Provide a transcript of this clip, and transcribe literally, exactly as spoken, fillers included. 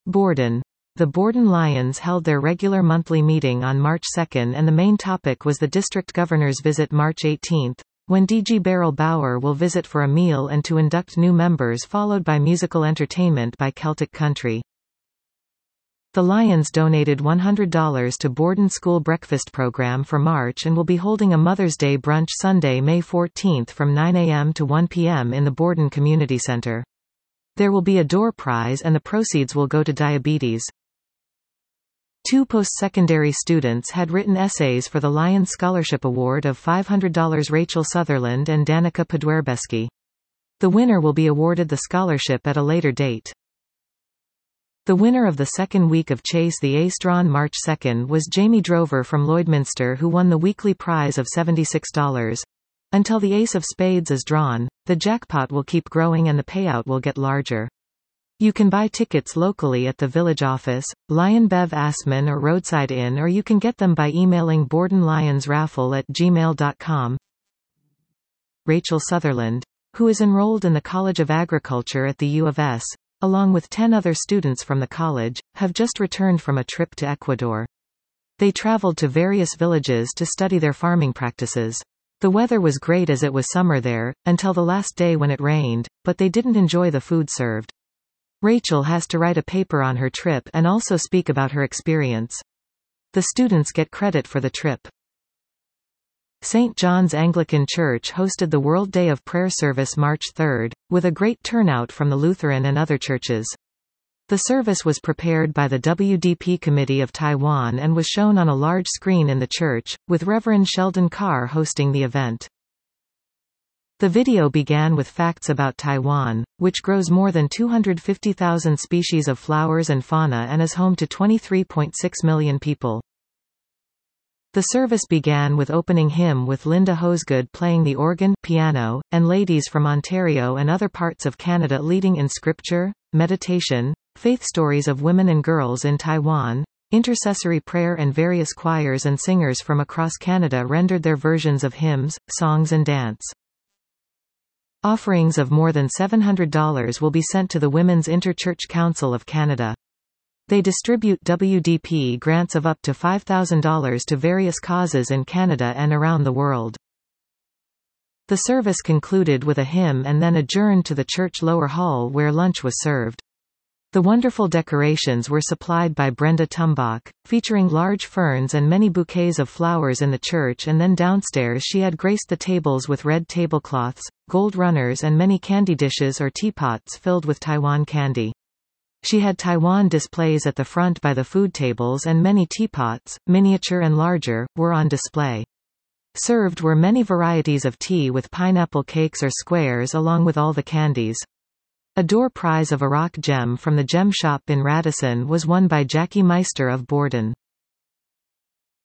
Borden. The Borden Lions held their regular monthly meeting on March second, and the main topic was the district governor's visit March eighteenth, when D G Beryl Bauer will visit for a meal and to induct new members, followed by musical entertainment by Celtic Country. The Lions donated one hundred dollars to Borden School Breakfast Program for March and will be holding a Mother's Day brunch Sunday, May fourteenth from nine a m to one p m in the Borden Community Center. There will be a door prize and the proceeds will go to diabetes. Two post-secondary students had written essays for the Lions Scholarship Award of five hundred dollars, Rachel Sutherland and Danica Podwerbeski. The winner will be awarded the scholarship at a later date. The winner of the second week of Chase the Ace drawn March second was Jamie Drover from Lloydminster, who won the weekly prize of seventy-six dollars. Until the Ace of Spades is drawn, the jackpot will keep growing and the payout will get larger. You can buy tickets locally at the village office, Lion Bev Assman or Roadside Inn, or you can get them by emailing bordenlionsraffle at gmail dot com. Rachel Sutherland, who is enrolled in the College of Agriculture at the U of S, along with ten other students from the college, have just returned from a trip to Ecuador. They traveled to various villages to study their farming practices. The weather was great as it was summer there, until the last day when it rained, but they didn't enjoy the food served. Rachel has to write a paper on her trip and also speak about her experience. The students get credit for the trip. Saint John's Anglican Church hosted the World Day of Prayer service March third, with a great turnout from the Lutheran and other churches. The service was prepared by the W D P Committee of Taiwan and was shown on a large screen in the church, with Reverend Sheldon Carr hosting the event. The video began with facts about Taiwan, which grows more than two hundred fifty thousand species of flowers and fauna and is home to twenty-three point six million people. The service began with opening hymn with Linda Hosegood playing the organ, piano, and ladies from Ontario and other parts of Canada leading in scripture, meditation, faith stories of women and girls in Taiwan, intercessory prayer, and various choirs and singers from across Canada rendered their versions of hymns, songs and dance. Offerings of more than seven hundred dollars will be sent to the Women's Inter-Church Council of Canada. They distribute W D P grants of up to five thousand dollars to various causes in Canada and around the world. The service concluded with a hymn and then adjourned to the church lower hall where lunch was served. The wonderful decorations were supplied by Brenda Tumbach, featuring large ferns and many bouquets of flowers in the church, and then downstairs she had graced the tables with red tablecloths, gold runners and many candy dishes or teapots filled with Taiwan candy. She had Taiwan displays at the front by the food tables, and many teapots, miniature and larger, were on display. Served were many varieties of tea with pineapple cakes or squares along with all the candies. A door prize of a rock gem from the gem shop in Radisson was won by Jackie Meister of Borden.